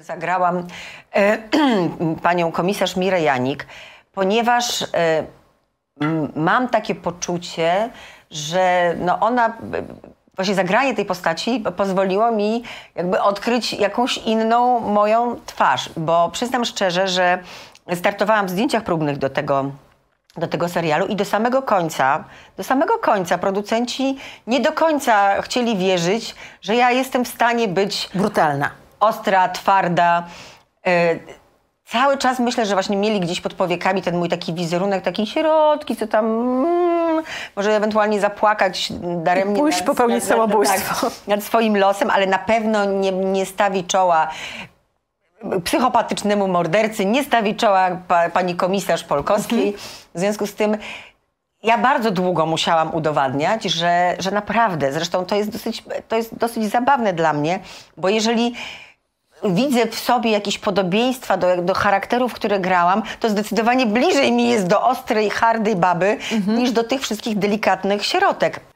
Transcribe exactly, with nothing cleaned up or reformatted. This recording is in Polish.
Zagrałam e, panią komisarz Mirę Janik, ponieważ e, m, mam takie poczucie, że no ona, e, właśnie zagranie tej postaci pozwoliło mi jakby odkryć jakąś inną moją twarz, bo przyznam szczerze, że startowałam w zdjęciach próbnych do tego, do tego serialu i do samego końca, do samego końca producenci nie do końca chcieli wierzyć, że ja jestem w stanie być brutalna, ostra, twarda. Yy, cały czas myślę, że właśnie mieli gdzieś pod powiekami ten mój taki wizerunek, taki środki, co tam mm, może ewentualnie zapłakać daremnie. Pójść nad, popełnić nad, samobójstwo. Tak, nad swoim losem, ale na pewno nie, nie stawi czoła psychopatycznemu mordercy, nie stawi czoła pa, pani komisarz Polkowskiej. Mhm. W związku z tym ja bardzo długo musiałam udowadniać, że, że naprawdę, zresztą to jest dosyć, to jest dosyć zabawne dla mnie, bo jeżeli widzę w sobie jakieś podobieństwa do, do charakterów, które grałam, to zdecydowanie bliżej mi jest do ostrej, hardej baby, mhm. niż do tych wszystkich delikatnych sierotek.